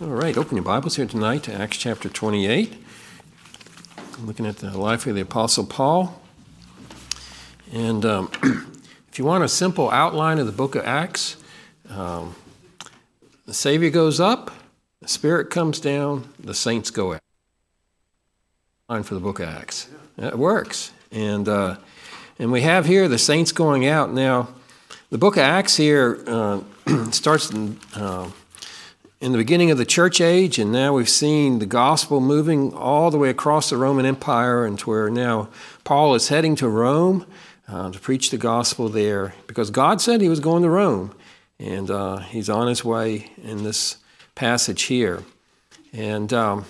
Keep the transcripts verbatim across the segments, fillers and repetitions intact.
All right, open your Bibles here tonight to Acts chapter twenty-eight. I'm looking at the life of the Apostle Paul. And um, if you want a simple outline of the book of Acts, um, the Savior goes up, the Spirit comes down, the saints go out. Line for the book of Acts. It works. And uh, and we have here the saints going out. Now, the book of Acts here uh, starts in... Uh, in the beginning of the church age, and now we've seen the gospel moving all the way across the Roman Empire, and to where now Paul is heading to Rome uh, to preach the gospel there, because God said he was going to Rome, and uh, he's on his way in this passage here. And um,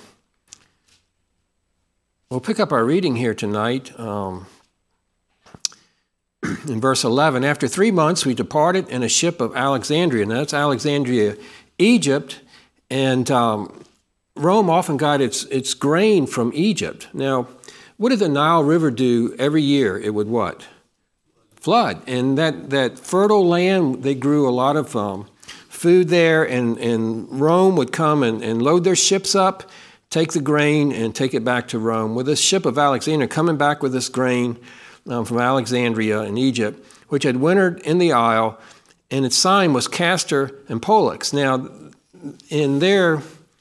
we'll pick up our reading here tonight um, in verse eleven. After three months, we departed in a ship of Alexandria. Now, that's Alexandria, Egypt, and um, Rome often got its its grain from Egypt. Now, what did the Nile River do every year? It would what? Flood. And that, that fertile land, they grew a lot of um, food there, and, and Rome would come and, and load their ships up, take the grain, and take it back to Rome. With this ship of Alexandria coming back with this grain um, from Alexandria in Egypt, which had wintered in the Isle, and its sign was Castor and Pollux. Now, in there,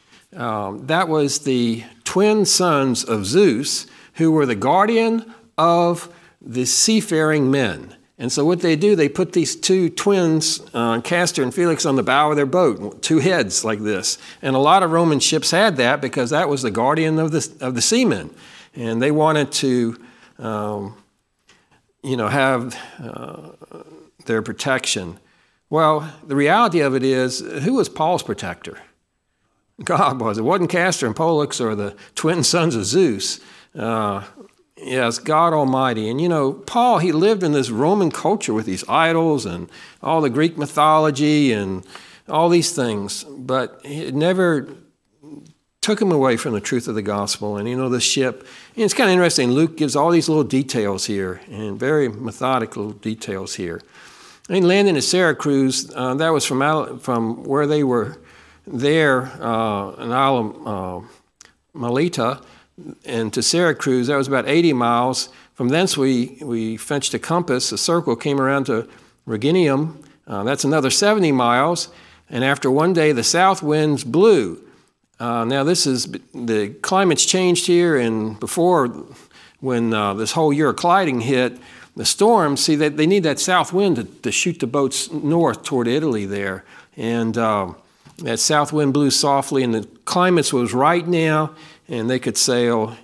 um, that was the twin sons of Zeus, who were the guardian of the seafaring men. And so what they do, they put these two twins, uh, Castor and Felix, on the bow of their boat, two heads like this. And a lot of Roman ships had that because that was the guardian of the, of the seamen. And they wanted to, um, you know, have uh, their protection. Well, the reality of it is, who was Paul's protector? God was. It wasn't Castor and Pollux or the twin sons of Zeus. Uh, yes, God Almighty. And you know, Paul, he lived in this Roman culture with these idols and all the Greek mythology and all these things, but it never took him away from the truth of the gospel. And you know, the ship, and it's kind of interesting, Luke gives all these little details here, and very methodical details here. And landing at Syracuse, uh, that was from from where they were there, uh, in Isle of uh, Melita, and to Syracuse, that was about eighty miles. From thence we, we fetched a compass, a circle, came around to Rhegium. Uh, that's another seventy miles. And after one day, the south winds blew. Uh, now this is, the climate's changed here, and before, when uh, this whole Euroclyding hit, the storms, see, they, they need that south wind to, to shoot the boats north toward Italy there. And um, that south wind blew softly, and the climate was right now, and they could sail.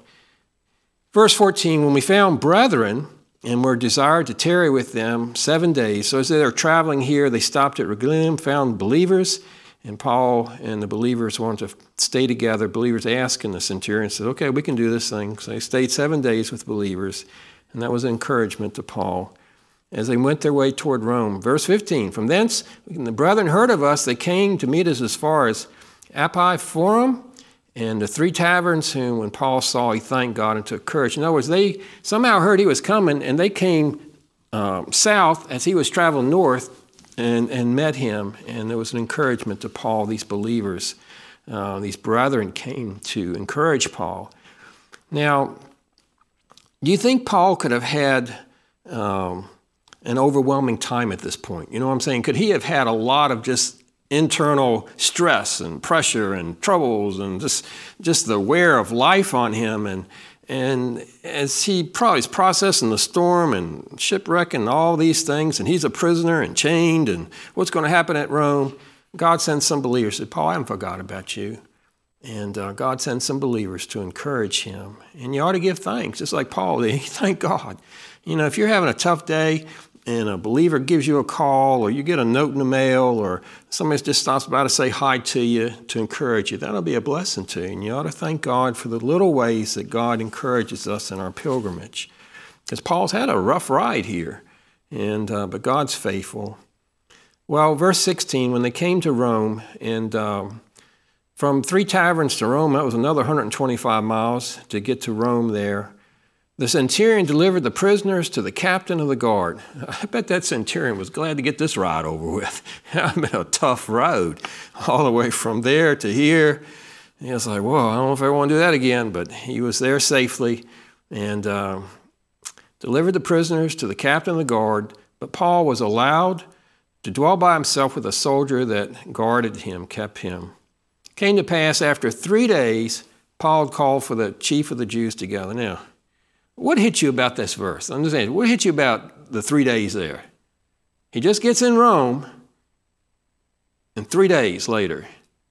Verse fourteen, when we found brethren and were desired to tarry with them seven days. So as they were traveling here, they stopped at Rhegium, found believers, and Paul and the believers wanted to stay together. Believers asking the centurion, said, okay, we can do this thing. So they stayed seven days with believers. And that was an encouragement to Paul as they went their way toward Rome. Verse fifteen, from thence, when the brethren heard of us, they came to meet us as far as Appii Forum and the three taverns, whom when Paul saw, he thanked God and took courage. In other words, they somehow heard he was coming, and they came um, south as he was traveling north and, and met him. And there was an encouragement to Paul. These believers, uh, these brethren came to encourage Paul. Now, do you think Paul could have had um, an overwhelming time at this point? You know what I'm saying? Could he have had a lot of just internal stress and pressure and troubles and just just the wear of life on him? And and as he probably is processing the storm and shipwreck and all these things, and he's a prisoner and chained, and what's going to happen at Rome? God sends some believers. Said, Paul, I haven't forgot about you. And uh, God sends some believers to encourage him. And you ought to give thanks, just like Paul did. Thank God. You know, if you're having a tough day and a believer gives you a call, or you get a note in the mail, or somebody just stops by to say hi to you, to encourage you, that'll be a blessing to you. And you ought to thank God for the little ways that God encourages us in our pilgrimage. Because Paul's had a rough ride here, and uh, but God's faithful. Well, verse sixteen, when they came to Rome, and um, from three taverns to Rome, that was another one hundred twenty-five miles to get to Rome there. The centurion delivered the prisoners to the captain of the guard. I bet that centurion was glad to get this ride over with. It's been a tough road all the way from there to here. He was like, whoa, I don't know if I want to do that again, but he was there safely and uh, delivered the prisoners to the captain of the guard. But Paul was allowed to dwell by himself with a soldier that guarded him, kept him. It came to pass after three days, Paul called for the chief of the Jews together. Now, what hit you about this verse? Understand, what hit you about the three days there? He just gets in Rome, and three days later,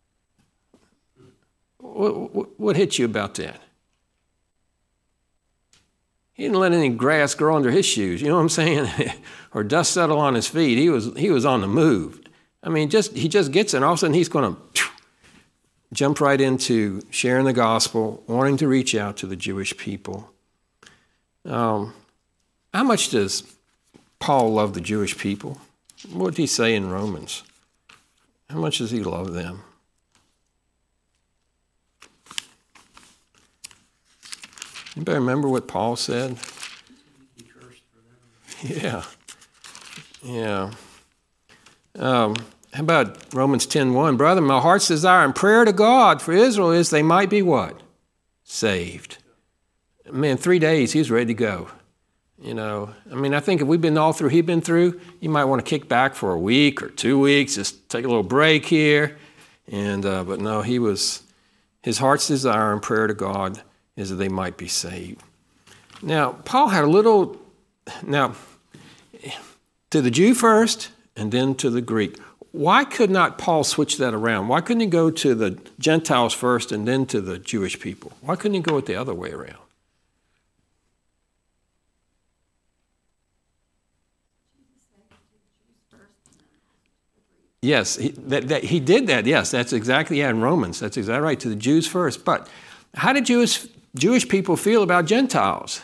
what, what, what hit you about that? He didn't let any grass grow under his shoes, you know what I'm saying? Or dust settle on his feet. He was he was on the move. I mean, just he just gets in, all of a sudden he's going to jump right into sharing the gospel, wanting to reach out to the Jewish people. Um, how much does Paul love the Jewish people? What did he say in Romans? How much does he love them? Anybody remember what Paul said? Yeah. Yeah. Um, how about Romans ten one? Brother, my heart's desire and prayer to God for Israel is they might be what? Saved. Man, three days, he's ready to go. You know, I mean, I think if we've been all through he'd been through, you might want to kick back for a week or two weeks, just take a little break here. And uh, but no, he was, his heart's desire and prayer to God is that they might be saved. Now, Paul had a little, now, to the Jew first and then to the Greek. Why could not Paul switch that around? Why couldn't he go to the Gentiles first and then to the Jewish people? Why couldn't he go it the other way around? Yes, he, that, that, he did that. Yes, that's exactly, yeah, in Romans. That's exactly right, to the Jews first. But how did Jewish, Jewish people feel about Gentiles?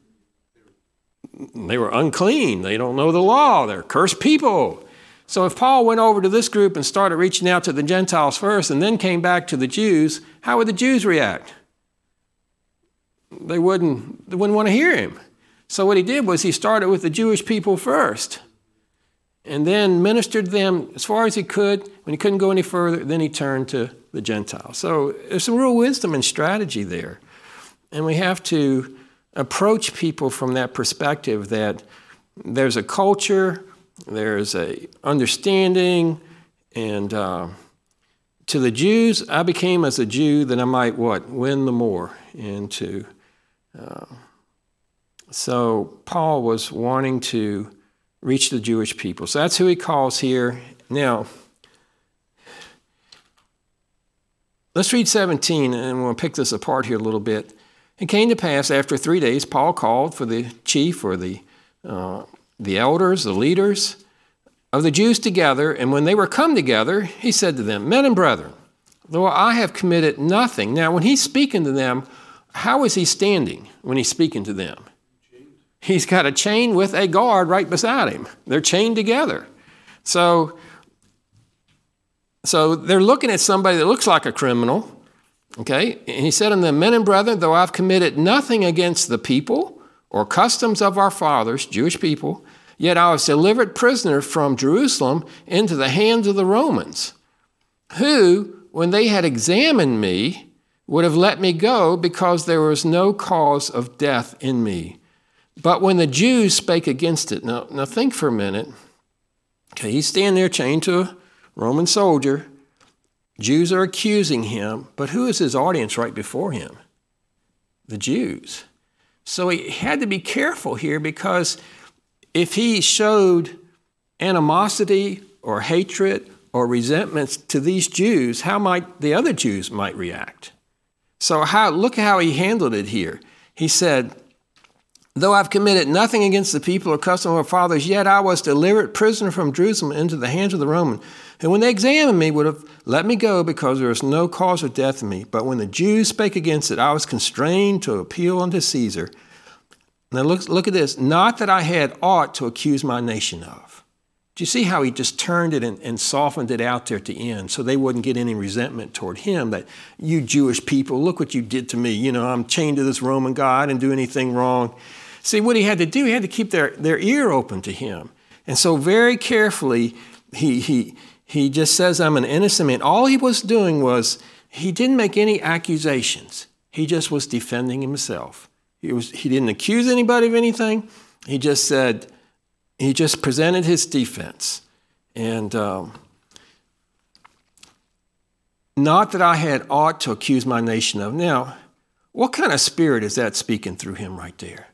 They were unclean. They don't know the law. They're cursed people. So if Paul went over to this group and started reaching out to the Gentiles first and then came back to the Jews, how would the Jews react? They wouldn't, they wouldn't want to hear him. So what he did was he started with the Jewish people first and then ministered them as far as he could. When he couldn't go any further, then he turned to the Gentiles. So there's some real wisdom and strategy there. And we have to approach people from that perspective that there's a culture, there's a understanding, and uh, to the Jews, I became as a Jew that I might, what, win the more. And to, uh, so Paul was wanting to reach the Jewish people. So that's who he calls here. Now, let's read seventeen, and we'll pick this apart here a little bit. It came to pass after three days, Paul called for the chief or the uh, the elders, the leaders of the Jews together, and when they were come together, he said to them, men and brethren, though I have committed nothing. Now, when he's speaking to them, how is he standing when he's speaking to them? He's got a chain with a guard right beside him. They're chained together. So, so they're looking at somebody that looks like a criminal. Okay, and he said unto them, men and brethren, though I've committed nothing against the people or customs of our fathers, Jewish people, yet I was delivered prisoner from Jerusalem into the hands of the Romans, who, when they had examined me, would have let me go because there was no cause of death in me. But when the Jews spake against it, now, now think for a minute. Okay, he's standing there chained to a Roman soldier. Jews are accusing him, but who is his audience right before him? The Jews. So he had to be careful here because if he showed animosity or hatred or resentments to these Jews, how might the other Jews might react? So how, look how he handled it here. He said, though I've committed nothing against the people or custom of our fathers, yet I was delivered prisoner from Jerusalem into the hands of the Roman, who when they examined me would have let me go because there was no cause of death in me. But when the Jews spake against it, I was constrained to appeal unto Caesar. Now look, look at this. Not that I had aught to accuse my nation of. Do you see how he just turned it and, and softened it out there at the end so they wouldn't get any resentment toward him that, you Jewish people, look what you did to me. You know, I'm chained to this Roman guy. I didn't do anything wrong. See, what he had to do, he had to keep their, their ear open to him. And so very carefully, he, he, he just says, I'm an innocent man. All he was doing was, he didn't make any accusations. He just was defending himself. He, was, he didn't accuse anybody of anything. He just said, he just presented his defense. And um, not that I had aught to accuse my nation of. Now, what kind of spirit is that speaking through him right there?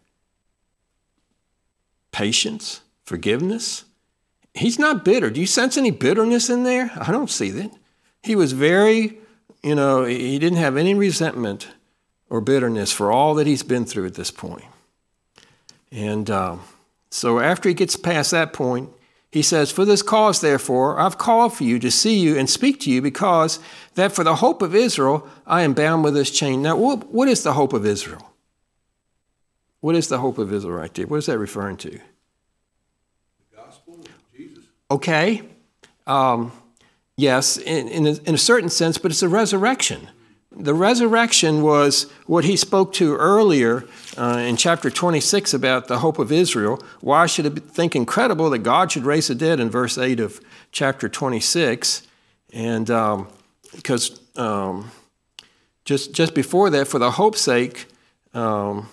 Patience, forgiveness. He's not bitter. Do you sense any bitterness in there? I don't see that. He was very, you know, he didn't have any resentment or bitterness for all that he's been through at this point. And um, so after he gets past that point, he says, for this cause, therefore, I've called for you to see you and speak to you, because that for the hope of Israel, I am bound with this chain. Now, what, what is the hope of Israel? What is the hope of Israel right there? What is that referring to? The gospel of Jesus. Okay. Um, yes, in, in, a, in a certain sense, but it's a resurrection. The resurrection was what he spoke to earlier uh, in chapter twenty-six about the hope of Israel. Why should it think incredible that God should raise the dead in verse eight of chapter twenty-six? And um, because um, just, just before that, for the hope's sake, um,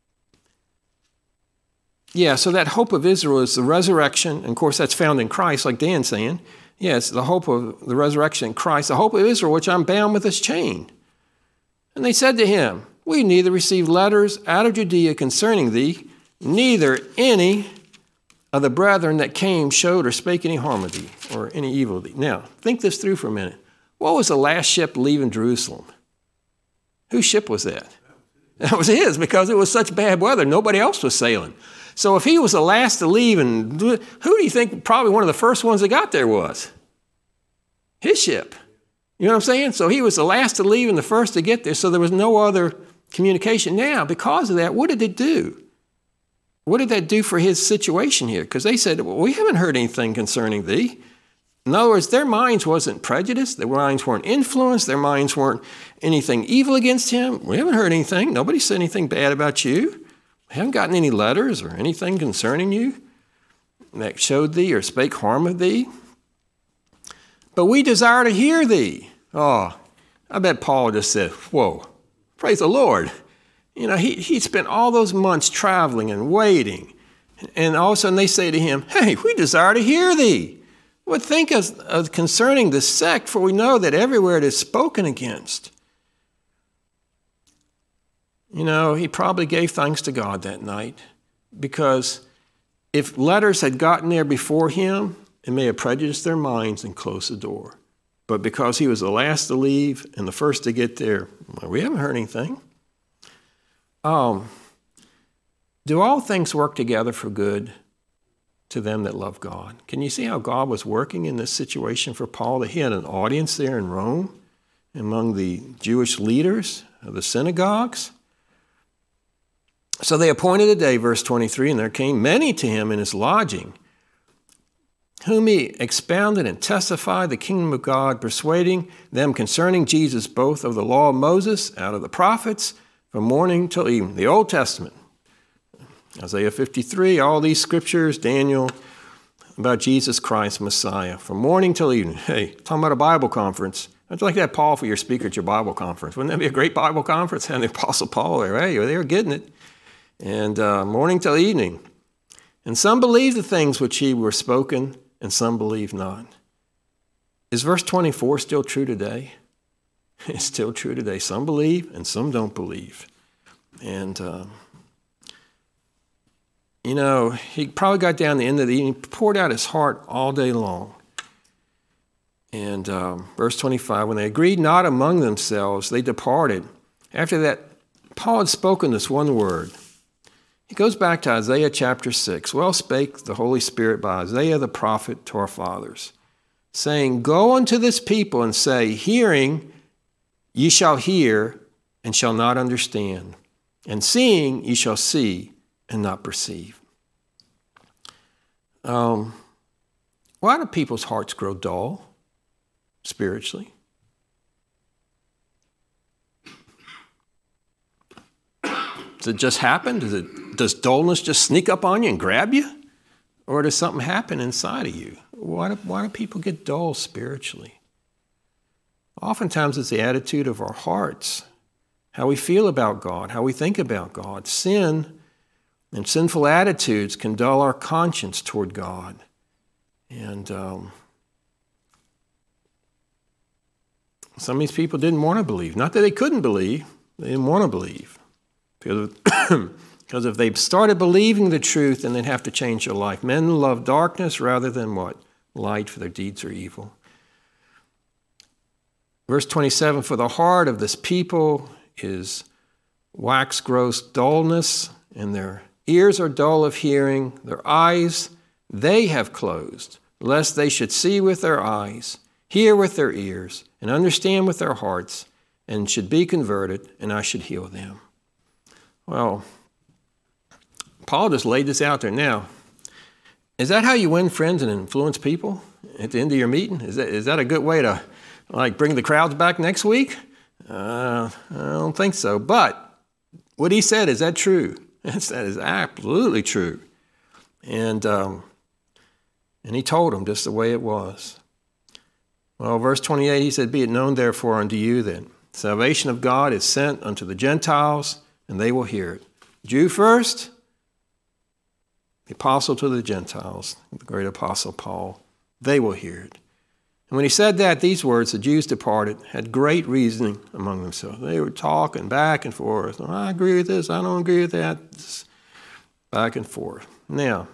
yeah, so that hope of Israel is the resurrection. And of course, that's found in Christ, like Dan's saying. Yes, the hope of the resurrection in Christ, the hope of Israel, which I'm bound with this chain. And they said to him, we neither received letters out of Judea concerning thee, neither any of the brethren that came showed or spake any harm of thee or any evil of thee. Now, think this through for a minute. What was the last ship leaving Jerusalem? Whose ship was that? That was his, because it was such bad weather. Nobody else was sailing. So if he was the last to leave, and who do you think probably one of the first ones that got there was? His ship. You know what I'm saying? So he was the last to leave and the first to get there, so there was no other communication. Now, because of that, what did it do? What did that do for his situation here? Because they said, well, we haven't heard anything concerning thee. In other words, their minds wasn't prejudiced. Their minds weren't influenced. Their minds weren't anything evil against him. We haven't heard anything. Nobody said anything bad about you. We haven't gotten any letters or anything concerning you that showed thee or spake harm of thee. But we desire to hear thee. Oh, I bet Paul just said, whoa, praise the Lord. You know, he, he spent all those months traveling and waiting. And all of a sudden they say to him, hey, we desire to hear thee. What think of, of concerning the sect, for we know that everywhere it is spoken against. You know, he probably gave thanks to God that night, because if letters had gotten there before him, it may have prejudiced their minds and closed the door. But because he was the last to leave and the first to get there, well, we haven't heard anything. Um, do all things work together for good to them that love God? Can you see how God was working in this situation for Paul? That he had an audience there in Rome among the Jewish leaders of the synagogues. So they appointed a day, verse twenty-three, and there came many to him in his lodging, whom he expounded and testified the kingdom of God, persuading them concerning Jesus, both of the law of Moses, out of the prophets, from morning till evening. The Old Testament, Isaiah fifty-three, all these scriptures, Daniel, about Jesus Christ, Messiah, from morning till evening. Hey, talking about a Bible conference. I'd like to have Paul for your speaker at your Bible conference. Wouldn't that be a great Bible conference? And the Apostle Paul there, hey, they were getting it. And uh, morning till evening. And some believed the things which he were spoken, and some believe not. Is verse twenty-four still true today? It's still true today. Some believe and some don't believe. And, uh, you know, he probably got down the end of the evening, poured out his heart all day long. And um, verse twenty-five, when they agreed not among themselves, they departed. After that, Paul had spoken this one word. He goes back to Isaiah chapter six. Well spake the Holy Spirit by Isaiah the prophet to our fathers, saying, go unto this people and say, hearing ye shall hear and shall not understand, and seeing ye shall see and not perceive. Um, Why do people's hearts grow dull spiritually? Does it just happen? Does it, does dullness just sneak up on you and grab you? Or does something happen inside of you? Why do, why do people get dull spiritually? Oftentimes it's the attitude of our hearts, how we feel about God, how we think about God. Sin and sinful attitudes can dull our conscience toward God. And um, some of these people didn't want to believe. Not that they couldn't believe, they didn't want to believe. Because, because if they started believing the truth, then they'd have to change their life. Men love darkness rather than what? Light, for their deeds are evil. Verse twenty-seven, for the heart of this people is wax gross dullness, and their ears are dull of hearing, their eyes they have closed, lest they should see with their eyes, hear with their ears, and understand with their hearts, and should be converted, and I should heal them. Well, Paul just laid this out there. Now, is that how you win friends and influence people at the end of your meeting? Is that, is that a good way to like bring the crowds back next week? Uh, I don't think so. But what he said, is that true? That is absolutely true. And um, and he told them just the way it was. Well, verse twenty-eight, he said, be it known therefore unto you that salvation of God is sent unto the Gentiles, and they will hear it. Jew first, the apostle to the Gentiles, the great apostle Paul, they will hear it. And when he said that, these words, the Jews departed, had great reasoning among themselves. They were talking back and forth. Oh, I agree with this, I don't agree with that. Just back and forth. Now,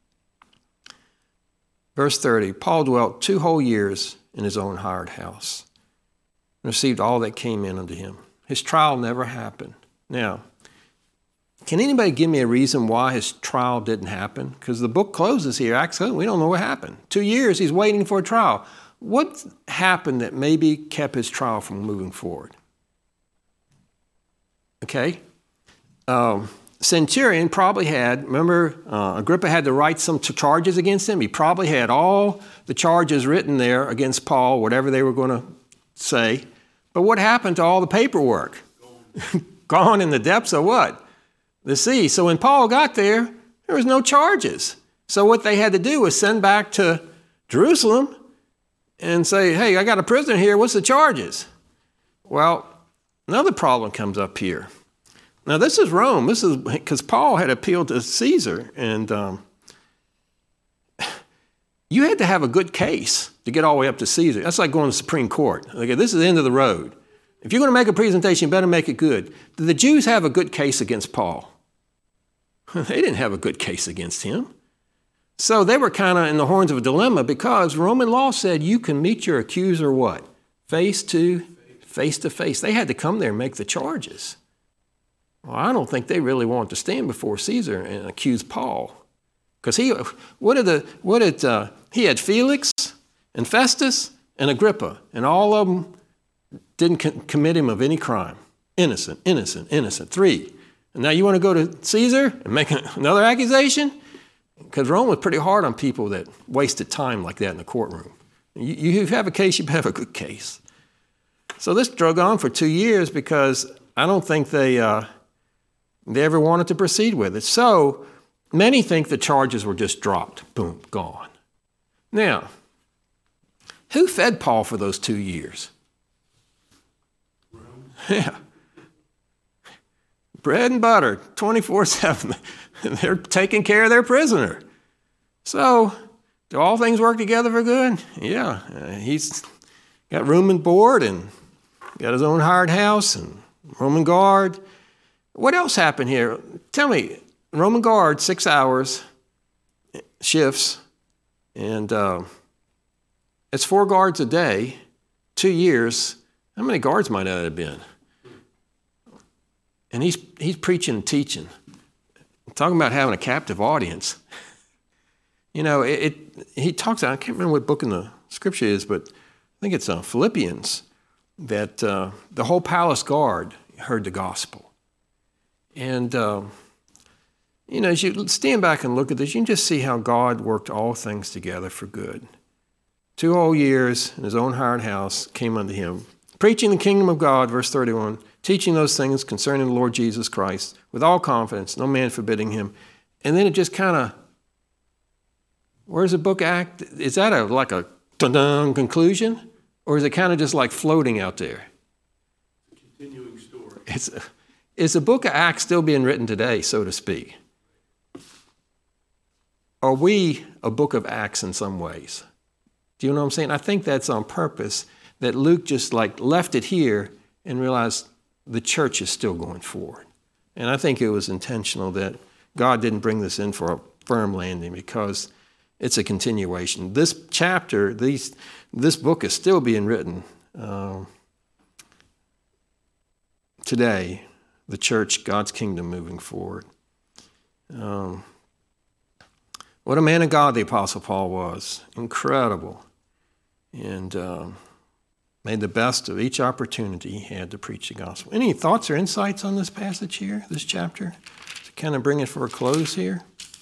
verse thirty, Paul dwelt two whole years in his own hired house and received all that came in unto him. His trial never happened. Now, can anybody give me a reason why his trial didn't happen? Because the book closes here. Actually, we don't know what happened. Two years, he's waiting for a trial. What happened that maybe kept his trial from moving forward? Okay. Um, Centurion probably had, remember, uh, Agrippa had to write some t- charges against him. He probably had all the charges written there against Paul, whatever they were going to say. But what happened to all the paperwork? Gone in the depths of what? The sea. So when Paul got there, there was no charges. So what they had to do was send back to Jerusalem and say, hey, I got a prisoner here. What's the charges? Well, another problem comes up here. Now, this is Rome. This is because Paul had appealed to Caesar, and um, you had to have a good case to get all the way up to Caesar. That's like going to the Supreme Court. Okay, this is the end of the road. If you're going to make a presentation, you better make it good. Did the Jews have a good case against Paul? They didn't have a good case against him. So they were kind of in the horns of a dilemma because Roman law said you can meet your accuser what? Face to face to face. They had to come there and make the charges. Well, I don't think they really wanted to stand before Caesar and accuse Paul. Because he, what did the, what did, uh, he had Felix and Festus and Agrippa, and all of them didn't co- commit him of any crime. Innocent, innocent, innocent. Three. And now you want to go to Caesar and make another accusation? Because Rome was pretty hard on people that wasted time like that in the courtroom. You, you have a case, you have a good case. So this drug on for two years because I don't think they uh, they ever wanted to proceed with it. So many think the charges were just dropped. Boom, gone. Now, who fed Paul for those two years? Yeah. Bread and butter, twenty-four seven. They're taking care of their prisoner. So, do all things work together for good? Yeah. Uh, he's got room and board and got his own hired house and Roman guard. What else happened here? Tell me, Roman guard, six hours, shifts, and uh, it's four guards a day, two years. How many guards might that have been? And he's he's preaching and teaching. Talking about having a captive audience. You know, it, it he talks, I can't remember what book in the scripture is, but I think it's uh, Philippians, that uh, the whole palace guard heard the gospel. And, uh, you know, as you stand back and look at this, you can just see how God worked all things together for good. two whole years in his own hired house came unto him, preaching the kingdom of God, verse thirty-one, teaching those things concerning the Lord Jesus Christ with all confidence, no man forbidding him. And then it just kind of, where's the book of Acts? Is that a like a dun-dun conclusion? Or is it kind of just like floating out there? Continuing story. It's, is the book of Acts still being written today, so to speak? Are we a book of Acts in some ways? Do you know what I'm saying? I think that's on purpose, that Luke just like left it here and realized the church is still going forward. And I think it was intentional that God didn't bring this in for a firm landing because it's a continuation. This chapter, these, this book is still being written um, today, the church, God's kingdom moving forward. Um, what a man of God the Apostle Paul was. Incredible. And um, made the best of each opportunity he had to preach the gospel. Any thoughts or insights on this passage here, this chapter? To kind of bring it for a close here.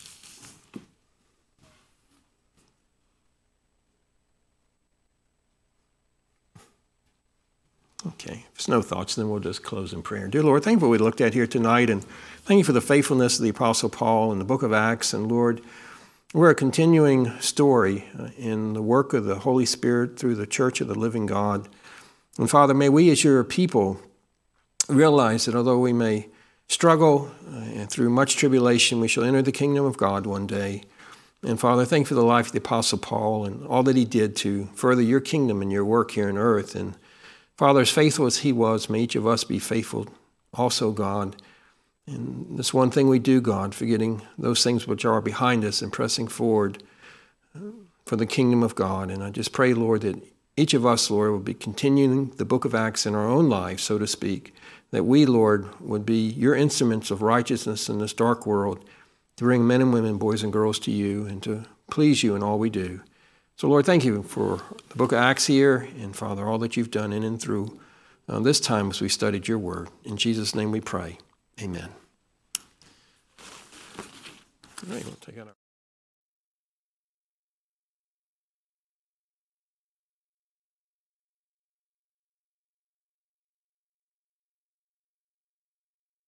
Okay, if there's no thoughts, then we'll just close in prayer. Dear Lord, thank you for what we looked at here tonight, and thank you for the faithfulness of the Apostle Paul in the book of Acts. And Lord, we're a continuing story in the work of the Holy Spirit through the church of the living God. And Father, may we as your people realize that although we may struggle and through much tribulation, we shall enter the kingdom of God one day. And Father, thank you for the life of the Apostle Paul and all that he did to further your kingdom and your work here on earth. And Father, as faithful as he was, may each of us be faithful also, God. And this one thing we do, God, forgetting those things which are behind us and pressing forward for the kingdom of God. And I just pray, Lord, that each of us, Lord, will be continuing the book of Acts in our own lives, so to speak, that we, Lord, would be your instruments of righteousness in this dark world to bring men and women, boys and girls to you and to please you in all we do. So, Lord, thank you for the book of Acts here and, Father, all that you've done in and through uh, this time as we studied your word. In Jesus' name we pray. Amen. All right, we'll take out our